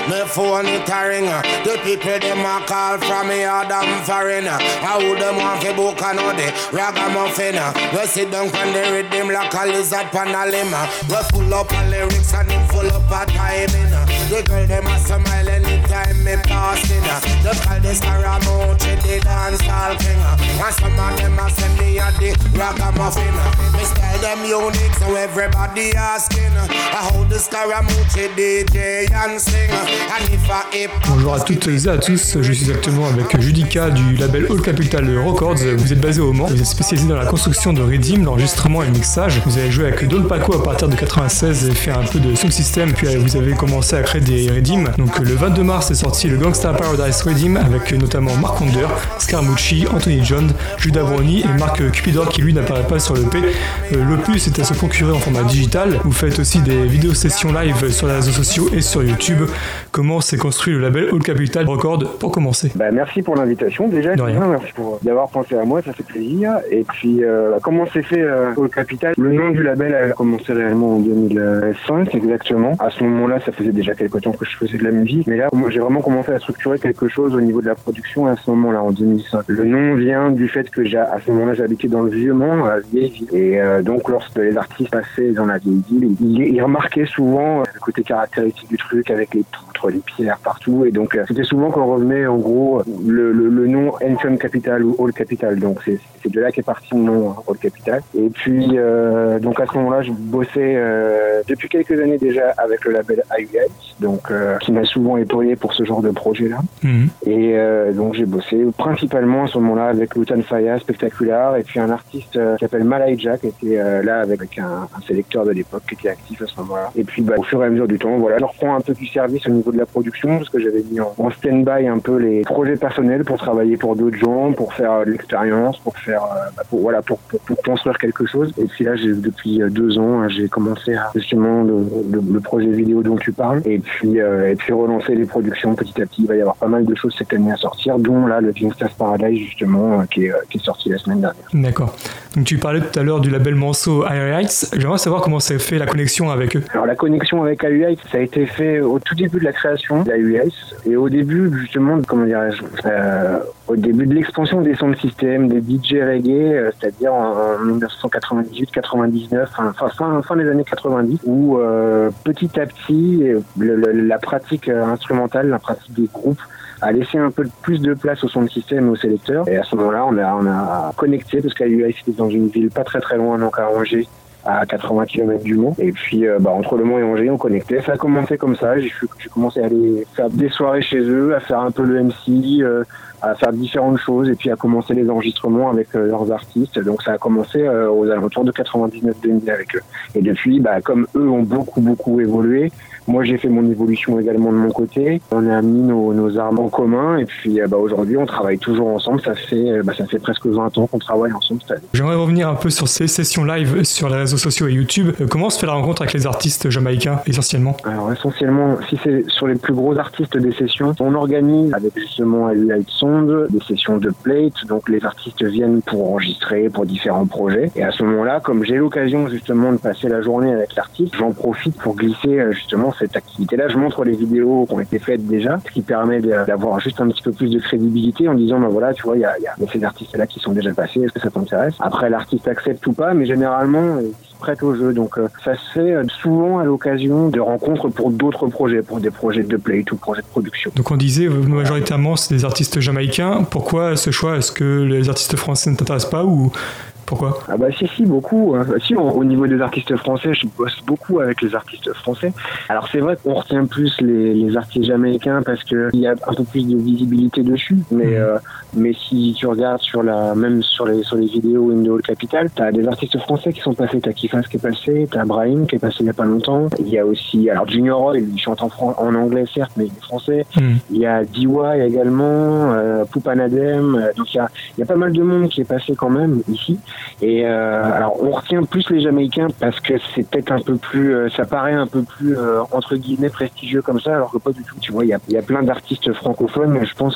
Me phone it a ring. The people them a call from me or them foreign. How them want to book another ragamuffin. We sit down on the rhythm like a lizard pan a limb. We full up on lyrics and him full up a timing. The girl them a smile anytime me passing. The call the Scaramucci, the dance all king. And some of them a send me a the ragamuffin. Me style them unique so everybody asking how the Scaramucci DJ and sing. And if I hip. Bonjour à toutes et à tous, je suis actuellement avec Judica du label All Capital Records. Vous êtes basé au Mans, vous êtes spécialisé dans la construction de Redeem, l'enregistrement et le mixage. Vous avez joué avec Don Paco à partir de 96 et fait un peu de sound system, puis vous avez commencé à créer des Redeem. Donc le 22 mars est sorti le Gangsta Paradise Redeem avec notamment Mark Wonder, Scaramucci, Anthony John, Judah Brownie et Mark Cupidor qui lui n'apparaît pas sur l'EP. L'opus est à se procurer en format digital. Vous faites aussi des vidéos sessions live sur les réseaux sociaux et sur YouTube. Comment s'est construit le label All Capital Records pour commencer? Merci pour l'invitation déjà, merci d'avoir pensé à moi, ça fait plaisir. Et puis comment s'est fait All Capital? Le nom du label a commencé réellement en 2005 exactement. À ce moment-là, ça faisait déjà quelques temps que je faisais de la musique, mais là moi, j'ai vraiment commencé à structurer quelque chose au niveau de la production à ce moment-là, en 2005. Le nom vient du fait que à ce moment-là j'habitais dans le Vieux-Mont, dans la vieille ville, et donc lorsque les artistes passaient dans la vieille ville, ils remarquaient souvent le côté caractéristique du truc avec les poutres, les pierres partout, et donc c'était souvent qu'on revenait en gros le nom Anthem Capital ou All Capital, donc c'est de là qu'est parti le nom All Capital. Et puis donc à ce moment-là je bossais depuis quelques années déjà avec le label IUS, donc qui m'a souvent épaulé pour ce genre de projet là. Et donc j'ai bossé principalement à ce moment-là avec Lutan Fyah, Spectacular, et puis un artiste qui s'appelle Malaïja qui était là avec un sélecteur de l'époque qui était actif à ce moment-là. Et puis au fur et à mesure du temps, voilà, je reprends un peu du service au niveau de la production parce que j'avais mis en stand-by un peu les projets personnels pour travailler pour d'autres gens, pour faire de l'expérience, pour faire pour construire quelque chose. Et puis là depuis 2 ans j'ai commencé à justement le projet vidéo dont tu parles, et puis relancer les productions petit à petit. Il va y avoir pas mal de choses cette année à sortir, dont là le Gangsta's Paradise justement qui est sorti la semaine dernière. D'accord. Donc tu parlais tout à l'heure du label Manso IUS. J'aimerais savoir comment s'est fait la connexion avec eux. Alors la connexion avec IUS, ça a été fait au tout début de la création d'IUS, et au début justement, comment dirais-je, au début de l'expansion des sound systems, des DJ reggae, c'est-à-dire en 1998-99, fin des années 90, où petit à petit la pratique instrumentale, la pratique des groupes a laissé un peu plus de place au sound system et au sélecteur. Et à ce moment-là, on a connecté, parce qu'IUS était dans une ville pas très très loin, donc à Angers, à 80 km du Mans. Et puis entre Le Mans et Angers, on connectait. Ça a commencé comme ça. J'ai commencé à aller faire des soirées chez eux, à faire un peu le MC, à faire différentes choses, et puis à commencer les enregistrements avec leurs artistes. Donc ça a commencé aux alentours de 99-2000 avec eux. Et depuis, comme eux ont beaucoup évolué, moi j'ai fait mon évolution également de mon côté. On a mis nos armes en commun, et puis aujourd'hui on travaille toujours ensemble. Ça fait presque 20 ans qu'on travaille ensemble cette année. J'aimerais revenir un peu sur ces sessions live sur les réseaux sociaux et YouTube. Comment se fait la rencontre avec les artistes jamaïcains essentiellement? Alors essentiellement, si c'est sur les plus gros artistes des sessions, on organise avec justement Light Sound des sessions de plate, donc les artistes viennent pour enregistrer pour différents projets, et à ce moment-là, comme j'ai l'occasion justement de passer la journée avec l'artiste, j'en profite pour glisser justement cette activité-là. Je montre les vidéos qui ont été faites déjà, ce qui permet d'avoir juste un petit peu plus de crédibilité en disant voilà, tu vois, il y a ces artistes-là qui sont déjà passés, est-ce que ça t'intéresse? Après, l'artiste accepte ou pas, mais généralement il se prête au jeu, donc ça se fait souvent à l'occasion de rencontres pour d'autres projets, pour des projets de plate ou projets de production. Donc on disait majoritairement c'est des artistes jamaïcains. Pourquoi ce choix? Est-ce que les artistes français ne t'intéressent pas, ou pourquoi? Si, beaucoup. Au niveau des artistes français, je bosse beaucoup avec les artistes français. Alors c'est vrai qu'on retient plus les artistes jamaïcains parce que il y a un peu plus de visibilité dessus, mais si tu regardes sur les vidéos in the All Capital, t'as des artistes français qui sont passés. T'as Kifas qui est passé, t'as Brahim qui est passé il y a pas longtemps. Il y a aussi Junior Roy, il chante en anglais certes, mais il est français. Il y a DY également, Poupa Nadem. Donc il y a pas mal de monde qui est passé quand même ici. Et alors on retient plus les Jamaïcains parce que c'est peut-être un peu plus, ça paraît un peu plus entre guillemets prestigieux comme ça, alors que pas du tout. Tu vois, il y a plein d'artistes francophones, je pense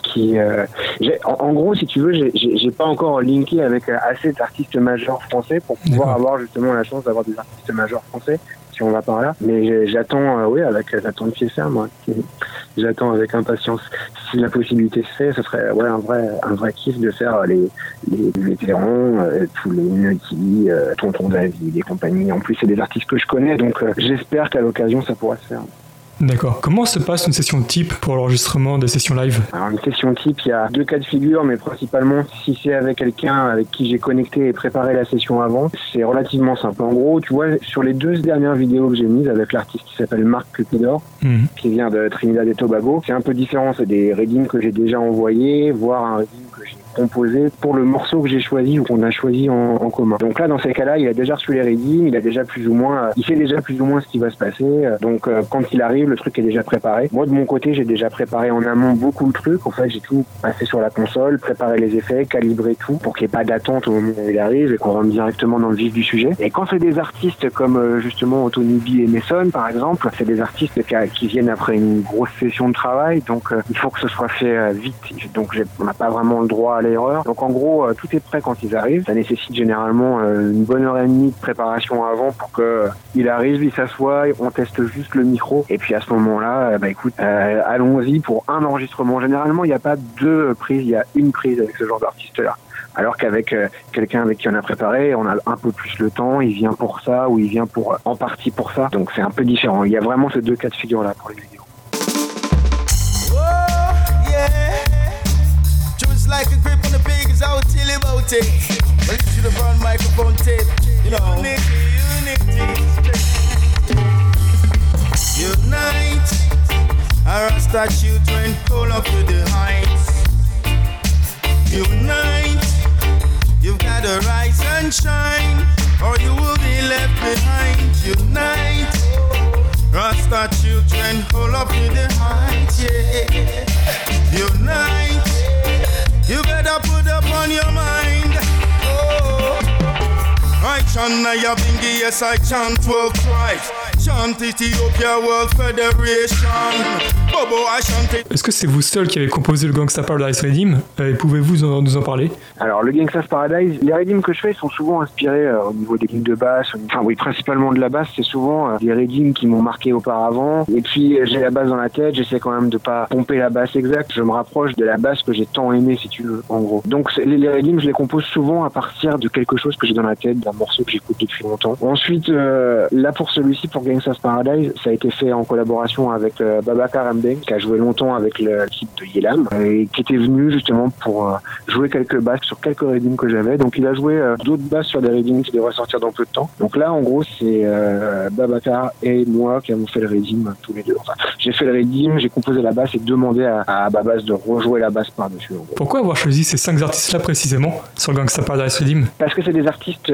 en gros, si tu veux, j'ai pas encore linké avec assez d'artistes majeurs français pour pouvoir avoir justement la chance d'avoir des artistes majeurs français. si on va par là. Mais j'attends, j'attends de pied ferme, ouais. J'attends avec impatience. Si la possibilité se fait, ce serait un vrai kiff de faire les vétérans, tous les Nutty, Tonton David et compagnie. En plus, c'est des artistes que je connais, donc j'espère qu'à l'occasion, ça pourra se faire. D'accord. Comment se passe une session type pour l'enregistrement des sessions live ? Alors une session type, il y a 2 cas de figure, mais principalement si c'est avec quelqu'un avec qui j'ai connecté et préparé la session avant, c'est relativement simple. En gros, tu vois, sur les 2 dernières vidéos que j'ai mises avec l'artiste qui s'appelle Marc Cupidor, qui vient de Trinidad et Tobago, c'est un peu différent. C'est des readings que j'ai déjà envoyés, voire un reading que j'ai composé pour le morceau que j'ai choisi ou qu'on a choisi en commun. Donc là, dans ces cas-là, il a déjà reçu les readings, il sait déjà plus ou moins ce qui va se passer. Donc quand il arrive, le truc est déjà préparé. Moi, de mon côté, j'ai déjà préparé en amont beaucoup de trucs. En fait, j'ai tout passé sur la console, préparé les effets, calibré tout pour qu'il n'y ait pas d'attente au moment où il arrive et qu'on rentre directement dans le vif du sujet. Et quand c'est des artistes comme justement Anthony B et Mason, par exemple, c'est des artistes qui viennent après une grosse session de travail. Donc il faut que ce soit fait vite. Donc on n'a pas vraiment le droit à l'erreur. Donc en gros, tout est prêt quand ils arrivent. Ça nécessite généralement une bonne heure et demie de préparation avant pour que il arrive, il s'assoit, on teste juste le micro et puis à ce moment-là, allons-y pour un enregistrement. Généralement, il n'y a pas 2 prises, il y a une prise avec ce genre d'artiste-là. Alors qu'avec quelqu'un avec qui on a préparé, on a un peu plus le temps, il vient pour ça ou il vient en partie pour ça. Donc c'est un peu différent. Il y a vraiment ces 2 cas de figure-là pour les vidéos. Like a grip on the pigs out till about it. Well, you should have on microphone tape. You know, unity. Unite. Our Rasta children call up to the heights. Unite. You've got to rise and shine, or you will be left behind. Unite. Rasta children call up to the heights. Yeah. Unite. You better put up on your mind. Oh, I chant Naya Bingi, yes I chant world Christ. Chant Ethiopia World Federation. Bobo, I chant it. Est-ce que c'est vous seul qui avez composé le Gangsta Paradise Redeem et pouvez-vous nous en parler? Alors le Gangsta Paradise, les redeems que je fais sont souvent inspirés au niveau des lignes de basse, principalement de la basse, c'est souvent des redeems qui m'ont marqué auparavant. Et puis j'ai la basse dans la tête, j'essaie quand même de pas pomper la basse exacte, je me rapproche de la basse que j'ai tant aimée si tu veux, en gros. Donc les redeems, je les compose souvent à partir de quelque chose que j'ai dans la tête, d'un morceau que j'écoute depuis longtemps. Ensuite, là pour celui-ci, pour Gangsta's Paradise, ça a été fait en collaboration avec Babacar Mbeng, qui a joué longtemps avec l'équipe de Yelam, et qui était venu justement pour jouer quelques basses sur quelques redeems que j'avais. Donc il a joué d'autres basses sur des redeems qui devraient sortir dans peu de temps. Donc là, en gros, c'est Babacar et moi qui avons fait le redeem tous les deux. Enfin, j'ai fait le redeem, j'ai composé la basse et demandé à Babas de rejouer la basse par-dessus. Pourquoi avoir choisi ces 5 artistes-là précisément sur le Gangsta Paradise Redeem? Parce que c'est des artistes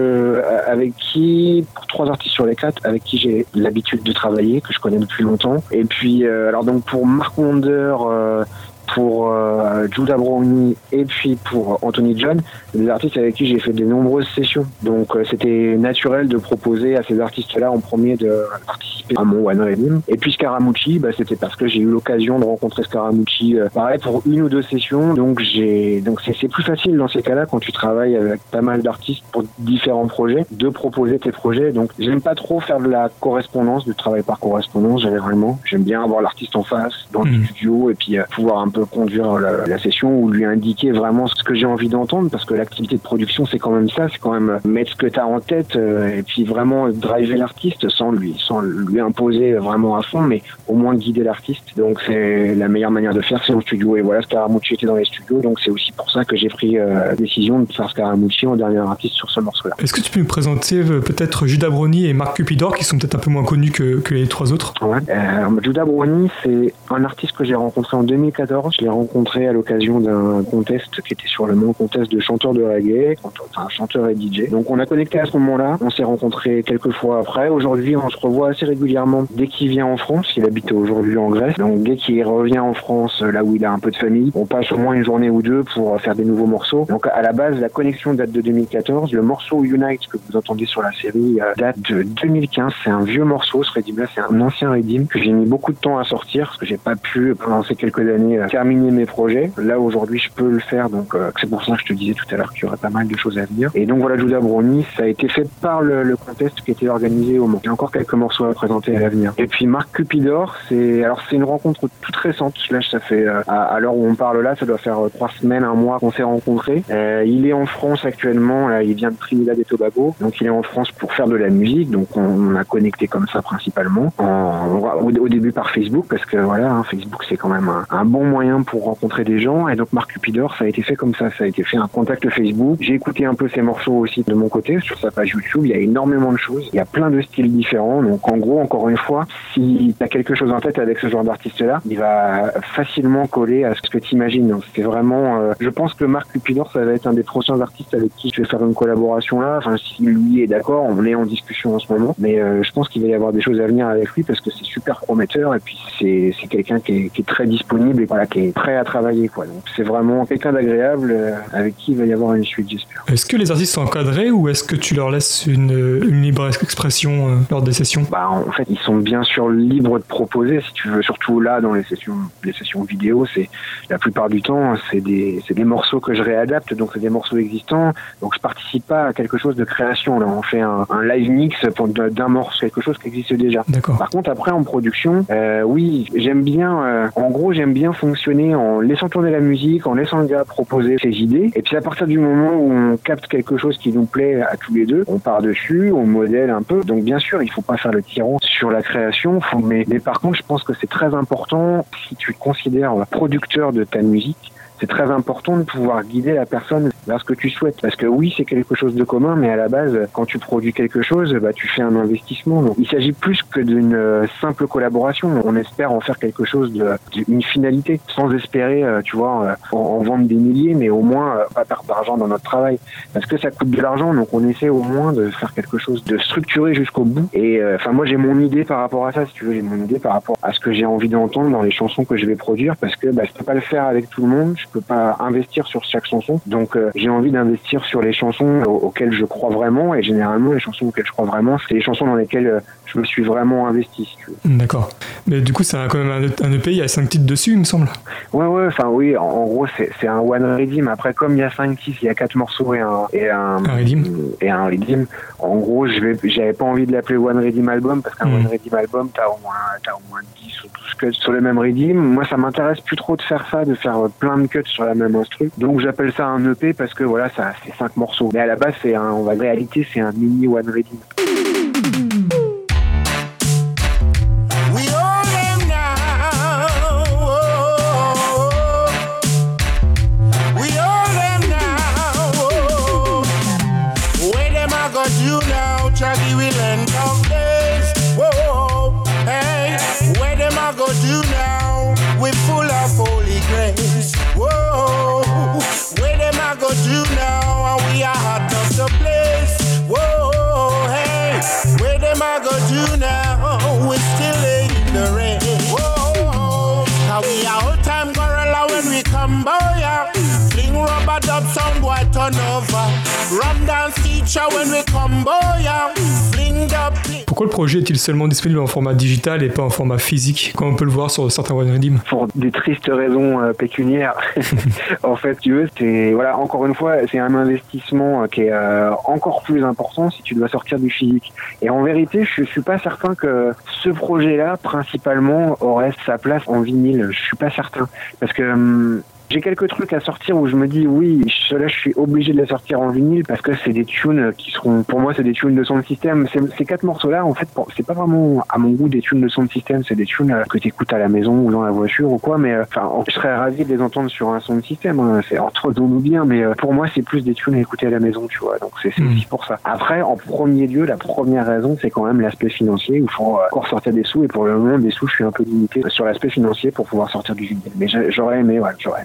avec qui, pour 3 artistes sur les 4, avec qui j'ai l'habitude de travailler, que je connais depuis longtemps. Et puis, alors donc pour Mark Wonder, pour Judah Brownie et puis pour Anthony John, des artistes avec qui j'ai fait de nombreuses sessions. Donc c'était naturel de proposer à ces artistes-là en premier de participer à mon One Redeem. Et puis Scaramucci, c'était parce que j'ai eu l'occasion de rencontrer Scaramucci pareil pour 1 ou 2 sessions. Donc c'est plus facile dans ces cas-là quand tu travailles avec pas mal d'artistes pour différents projets de proposer tes projets. Donc j'aime pas trop faire de la correspondance, du travail par correspondance généralement. J'aime bien avoir l'artiste en face dans le studio et puis pouvoir un peu conduire la session ou lui indiquer vraiment ce que j'ai envie d'entendre, parce que l'activité de production c'est quand même ça, c'est quand même mettre ce que t'as en tête et puis vraiment driver l'artiste sans lui imposer vraiment à fond, mais au moins guider l'artiste. Donc c'est la meilleure manière de faire, c'est au studio. Et voilà, Scaramucci était dans les studios, donc c'est aussi pour ça que j'ai pris la décision de faire Scaramucci en dernier artiste sur ce morceau-là. Est-ce que tu peux nous présenter peut-être Judah Brownie et Mark Cupidor, qui sont peut-être un peu moins connus que les 3 autres? Ouais. Judah Brownie, c'est un artiste que j'ai rencontré en 2014. Je l'ai rencontré à l'occasion d'un contest qui était sur le même contest de chanteurs de reggae, enfin chanteur et DJ. Donc on a connecté à ce moment-là, on s'est rencontrés quelques fois après. Aujourd'hui, on se revoit assez régulièrement dès qu'il vient en France. Il habite aujourd'hui en Grèce. Donc dès qu'il revient en France, là où il a un peu de famille, on passe au moins une journée ou 2 pour faire des nouveaux morceaux. Donc à la base, la connexion date de 2014. Le morceau Unite que vous entendez sur la série date de 2015. C'est un vieux morceau, ce redeem-là. C'est un ancien redeem que j'ai mis beaucoup de temps à sortir parce que j'ai pas pu, pendant ces quelques années, terminer mes projets. Là aujourd'hui je peux le faire, donc c'est pour ça que je te disais tout à l'heure qu'il y aurait pas mal de choses à venir. Et donc voilà, Judas Brownie, ça a été fait par le contest qui était organisé au Mans. J'ai encore quelques morceaux à présenter à l'avenir. Et puis Marc Cupidor, c'est une rencontre toute récente. Là, ça fait à l'heure où on parle là, ça doit faire 3 semaines, 1 mois qu'on s'est rencontrés. Il est en France actuellement, là, il vient de Trinidad et Tobago, donc il est en France pour faire de la musique. Donc on a connecté comme ça principalement au début par Facebook, parce que voilà, Facebook c'est quand même un bon moyen pour rencontrer des gens. Et donc Marc Cupidor, ça a été fait comme ça a été fait un contact Facebook. J'ai écouté un peu ses morceaux aussi de mon côté sur sa page YouTube. Il y a énormément de choses, il y a plein de styles différents. Donc en gros, encore une fois, si t'as quelque chose en tête avec ce genre d'artiste-là, il va facilement coller à ce que tu imagines. Donc c'est vraiment, je pense que Marc Cupidor, ça va être un des prochains artistes avec qui je vais faire une collaboration là. Enfin, si lui est d'accord, on est en discussion en ce moment. Mais je pense qu'il va y avoir des choses à venir avec lui parce que c'est super prometteur et puis c'est quelqu'un qui est très disponible et voilà, qui est prêt à travailler, quoi. Donc c'est vraiment quelqu'un d'agréable avec qui il va y avoir une suite, j'espère. Est-ce que les artistes sont encadrés ou est-ce que tu leur laisses une libre expression lors des sessions? En fait, ils sont bien sûr libres de proposer, si tu veux, surtout là dans les sessions vidéo, c'est la plupart du temps c'est des morceaux que je réadapte, donc c'est des morceaux existants, donc je participe pas à quelque chose de création. Là, on fait un live mix d'un morceau, quelque chose qui existe déjà. D'accord. Par contre, après en production, oui, j'aime bien, en gros, j'aime bien fonctionner en laissant tourner la musique, en laissant le gars proposer ses idées, et puis à partir du moment où on capte quelque chose qui nous plaît à tous les deux, on part dessus, on modèle un peu. Donc bien sûr, il faut pas faire le tyran sur la création, mais par contre, je pense que c'est très important, si tu te considères producteur de ta musique, c'est très important de pouvoir guider la personne vers ce que tu souhaites. Parce que oui, c'est quelque chose de commun, mais à la base, quand tu produis quelque chose, tu fais un investissement. Donc, il s'agit plus que d'une simple collaboration. On espère en faire quelque chose d'une finalité, sans espérer, tu vois, en vendre des milliers, mais au moins pas perdre d'argent dans notre travail. Parce que ça coûte de l'argent, donc on essaie au moins de faire quelque chose de structuré jusqu'au bout. Et moi, j'ai mon idée par rapport à ça, si tu veux, j'ai mon idée par rapport à ce que j'ai envie d'entendre dans les chansons que je vais produire, parce que je peux pas le faire avec tout le monde. Je peux pas investir sur chaque chanson, donc j'ai envie d'investir sur les chansons auxquelles je crois vraiment, et généralement les chansons auxquelles je crois vraiment, c'est les chansons dans lesquelles je me suis vraiment investi, si tu veux. D'accord. Mais du coup, c'est quand même un EP, il y a 5 titres dessus, il me semble. Ouais, enfin oui, en gros c'est un one redeem. Après, comme il y a 5 titres, il y a 4 morceaux et un redeem. En gros, j'avais pas envie de l'appeler one redeem album, parce qu'un one redeem album, t'as au moins 10 ou 12 cuts sur le même redeem. Moi, ça m'intéresse plus trop de faire ça, de faire plein de cuts sur la même instru. Donc j'appelle ça un EP parce que voilà, ça c'est 5 morceaux. Mais à la base, en réalité, c'est un mini one redeem. Pourquoi le projet est-il seulement disponible en format digital et pas en format physique, comme on peut le voir sur certains one redeem? Pour des tristes raisons pécuniaires. En fait, tu veux, encore une fois, c'est un investissement qui est encore plus important si tu dois sortir du physique. Et en vérité, je suis pas certain que ce projet-là, principalement, aurait sa place en vinyle. Je suis pas certain. Parce que j'ai quelques trucs à sortir où je me dis oui, ceux-là je suis obligé de les sortir en vinyle parce que c'est des tunes qui seront, pour moi c'est des tunes de son système. Ces 4 morceaux-là, en fait, c'est pas vraiment à mon goût des tunes de son système, c'est des tunes que t'écoutes à la maison ou dans la voiture ou quoi, mais je serais ravi de les entendre sur un son de système, hein. C'est entre nous bien, mais pour moi c'est plus des tunes à écouter à la maison, tu vois, donc c'est aussi pour ça. Après, en premier lieu, la première raison c'est quand même l'aspect financier où il faut encore sortir des sous, et pour le moment des sous je suis un peu limité sur l'aspect financier pour pouvoir sortir du vinyle. Mais j'aurais aimé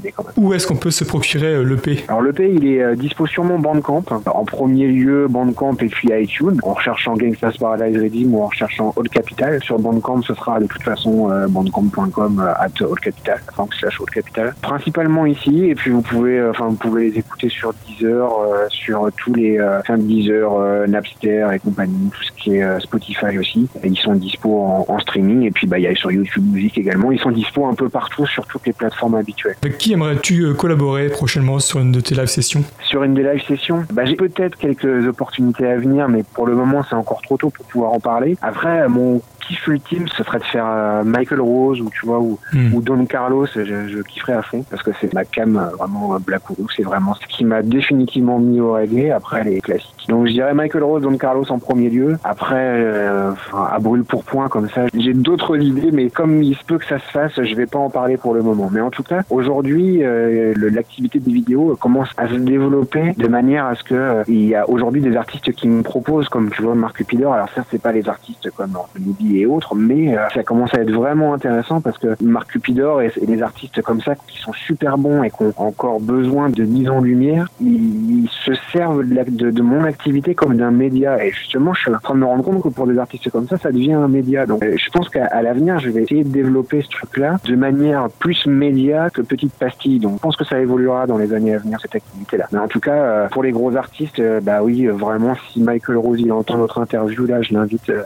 particulier quand même. Où est-ce qu'on peut se procurer l'EP ? Alors l'EP, il est dispo sur mon Bandcamp. En premier lieu, Bandcamp et puis iTunes. En recherchant Gangsta's Paradise Redeem ou en recherchant Old Capital. Sur Bandcamp, ce sera de toute façon bandcamp.com @Old Capital, /Old Capital. Principalement ici, et puis vous pouvez les écouter sur Deezer, sur tous les Deezer, Napster et compagnie, tout ce qui est Spotify aussi. Et ils sont dispo en streaming, et puis il y a sur YouTube Music également. Ils sont dispo un peu partout sur toutes les plateformes habituelles. Avec qui aimerais-tu collaborer prochainement sur une de tes live sessions ? Sur une des live sessions, j'ai peut-être quelques opportunités à venir, mais pour le moment c'est encore trop tôt pour pouvoir en parler. Après, mon kiff ultime, ce serait de faire Michael Rose ou Don Carlos. Je kifferais à fond parce que c'est ma cam vraiment Black Uhuru. C'est vraiment ce qui m'a définitivement mis au reggae après les classiques. Donc je dirais Michael Rose, Don Carlos en premier lieu. Après, à brûle pour point comme ça, j'ai d'autres idées, mais comme il se peut que ça se fasse, je vais pas en parler pour le moment. Mais en tout cas, aujourd'hui, l'activité des vidéos commence à se développer de manière à ce que il y a aujourd'hui des artistes qui me proposent, comme tu vois Mark Cupidor. Alors ça, c'est pas les artistes comme Nubi et autres, mais ça commence à être vraiment intéressant parce que Mark Cupidor et des artistes comme ça qui sont super bons et qui ont encore besoin de mise en lumière, ils se servent de mon activité comme d'un média. Et justement, je suis en train de me rendre compte que pour des artistes comme ça devient un média. Donc je pense qu'à l'avenir, je vais essayer de développer ce truc-là de manière plus média que petite pastille. Donc je pense que ça évoluera dans les années à venir, cette activité-là. Mais en tout cas, pour les gros artistes, oui, vraiment, si Michael Rose il entend notre interview là, je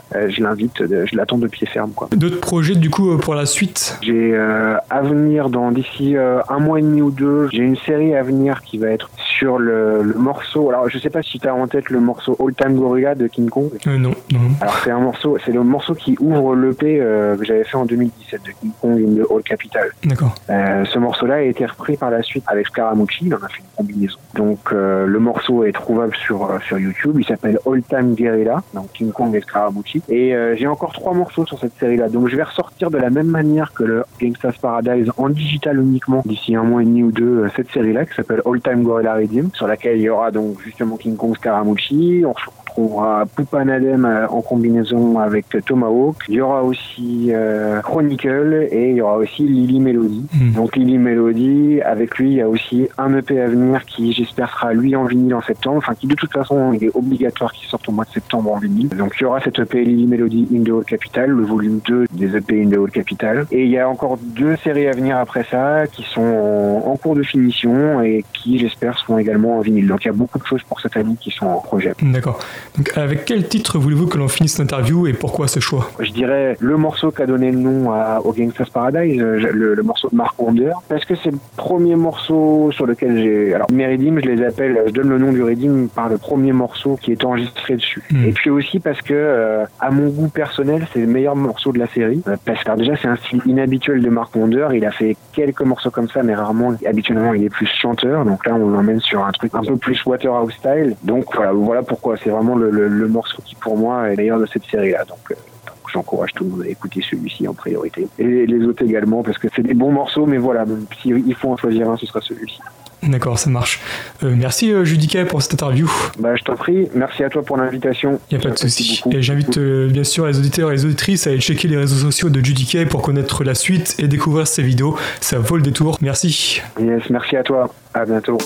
l'attends de pied ferme, quoi. D'autres projets du coup pour la suite ? J'ai à venir d'ici un mois et demi ou deux, j'ai une série à venir qui va être sur le morceau. Alors je sais pas si tu as en tête le morceau Old Time Gorilla de King Kong. Non. Alors c'est le morceau qui ouvre l'EP que j'avais fait en 2017 de King Kong in the Old Capital. D'accord. Ce morceau-là a été repris par la suite avec Scaramucci, il en a fait une combinaison. Donc le morceau est trouvable sur YouTube, il s'appelle Old Time Guerrilla, donc King Kong et Scaramucci. Et j'ai encore 3 morceaux sur cette série-là, donc je vais ressortir de la même manière que le Gangsta's Paradise en digital uniquement d'ici un mois et demi ou deux, cette série-là qui s'appelle Old Time Gorilla Redeem, sur laquelle il y aura donc justement King Kong, Scaramucci. On retrouvera Poupa Nadem en combinaison avec Tomahawk. Il y aura aussi Chronicle et il y aura aussi Lily Melody. Donc Lily Melody, avec lui il y a aussi un EP à venir qui j'espère sera lui en vinyle en septembre, enfin qui de toute façon il est obligatoire qu'il sorte au mois de septembre en vinyle. Donc il y aura cet EP Lily Melody in the Old Capital, le volume 2 des EP in the Old Capital. Et il y a encore 2 séries à venir après ça qui sont en cours de finition et qui j'espère seront également en vinyle. Donc il y a beaucoup de choses pour cette année qui sont en projet. D'accord. Donc avec quel titre voulez-vous que l'on finisse l'interview et pourquoi ce choix ? Je dirais le morceau qui a donné le nom au Gangsta's Paradise, le morceau de Mark Wonder, parce que c'est le premier morceau sur lequel j'ai... Alors mes Redeem, je donne le nom du Redeem par le premier morceau qui est enregistré dessus. Et puis aussi parce que à mon goût personnel, c'est le meilleur morceau de la série. Parce que déjà c'est un style inhabituel de Mark Wonder, il a fait quelques morceaux comme ça, mais rarement, habituellement il est plus chanteur, donc là on l'emmène sur un truc un peu plus Waterhouse style. Donc voilà pourquoi, c'est vraiment le morceau qui pour moi est le meilleur de cette série-là. Donc j'encourage tout le monde à écouter celui-ci en priorité. Et les autres également, parce que c'est des bons morceaux, mais voilà, s'il faut en choisir un, ce sera celui-ci. D'accord, ça marche. Merci Judica pour cette interview. Je t'en prie, merci à toi pour l'invitation. Il n'y a pas de souci. Et j'invite bien sûr les auditeurs et les auditrices à aller checker les réseaux sociaux de Judica pour connaître la suite et découvrir ses vidéos. Ça vaut le détour. Merci. Yes, merci à toi. À bientôt.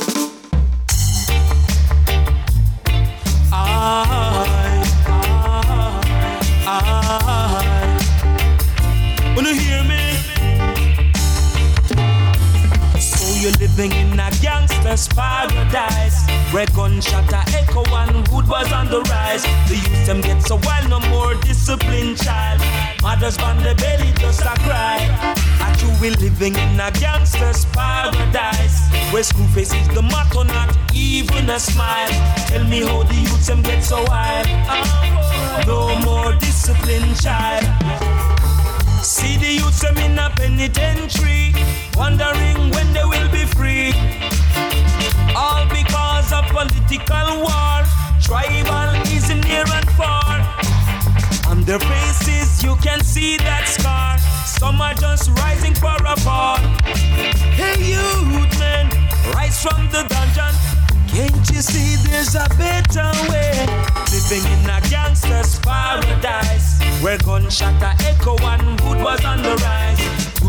Wanna hear me? So you're living in a gangster's paradise, where gunshot a echo and hood was on the rise. The youth them get so wild, no more disciplined child. Mothers on the belly just a cry. At you we living in a gangster's paradise, where school face is the motto, not even a smile. Tell me how the youth them get so wild. No more disciplined child. See the youths them in a penitentiary, wondering when they will be free. All because of political war, tribalism near and far. On their faces you can see that scar. Some are just rising for a fall. Hey youth men, rise from the dungeon. Can't you see there's a better way? Living in a gangster's paradise, where gunshot a echo and wood was on the rise. Good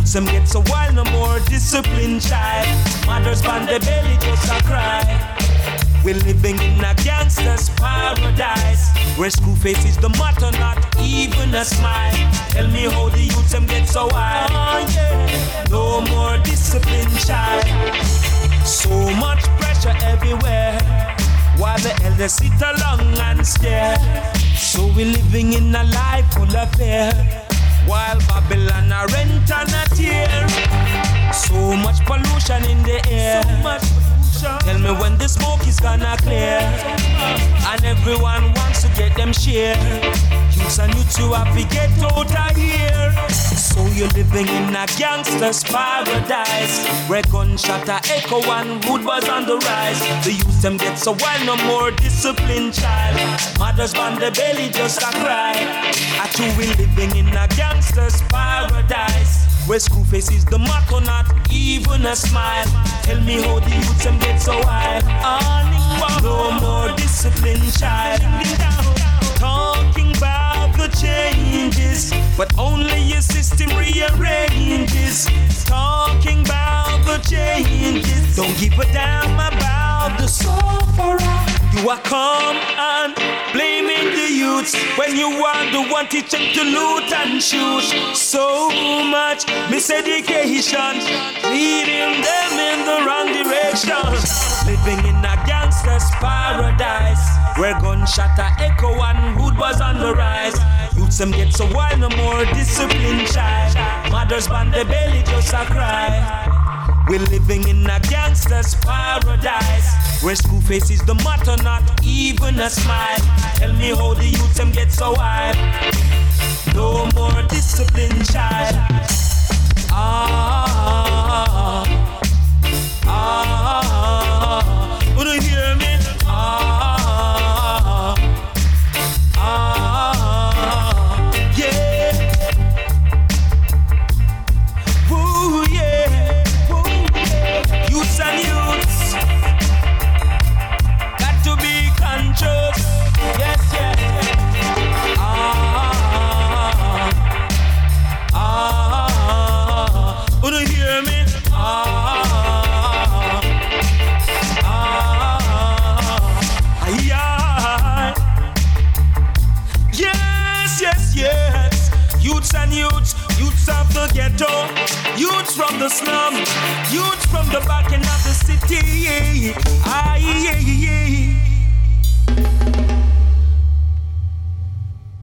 youths them get so wild, no more disciplined child. Mothers on the belly just a cry. We're living in a gangster's paradise, where school face is the motto, not even a smile. Tell me how the youths them get so wild. No more disciplined child. So much pressure everywhere, while the elders sit along and stare. So we're living in a life full of fear, while Babylon a rent and a tear. So much pollution in the air. Tell me when the smoke is gonna clear, and everyone wants to get them share. Youths and youths who have to get out of here. So you're living in a gangster's paradise, where gunshot a echo and wood was on the rise. The youths them get so wild, no more disciplined child. Mothers on the belly just a cry. I too we living in a gangster's paradise, where school face is the motto, not even a smile. Tell me how the youths them get so wild. No more disciplined child. Talking about the changes, but only your system rearranges. Talking about the changes, don't give a damn about the sufferer. You are calm and blaming the youths when you are the one teaching to loot and shoot. So much miseducation, leading them in the wrong direction. Living in a gangster's paradise, where gunshot a echo and hood was on the rise. Youths them get so wild, no more disciplined child. Mothers on the belly just a cry. We're living in a gangster's paradise, where school face is the motto, not even a smile. Tell me how the youths them get so wild. No more disciplined child. Wanna hear me? Yeah. Woo, yeah. Woo, yeah. Youths and youths got to be conscious. Yes, yes, yes. Wanna hear me? Yes, yes, yes. Youths and youths, youths of the ghetto, youths from the slum, youths from the back end of the city.